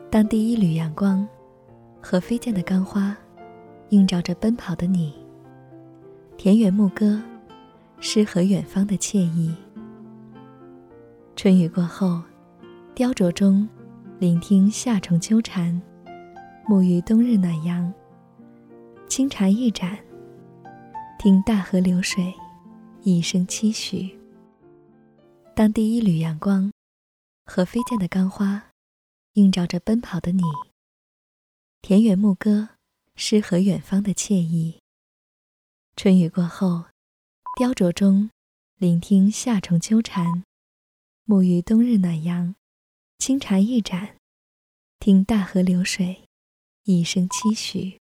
当第一缕阳光和飞溅的钢花映照着奔跑的你，田园牧歌，诗和远方的惬意。春雨过后，雕琢中聆听夏虫秋蝉，沐浴冬日暖阳，清茶一盏，听大河流水，一声期许。当第一缕阳光和飞溅的钢花映照着奔跑的你，田园牧歌，诗和远方的惬意。春雨过后，雕琢中聆听夏虫秋蝉，沐浴冬日暖阳，清茶一盏，听大河流水，一声期许。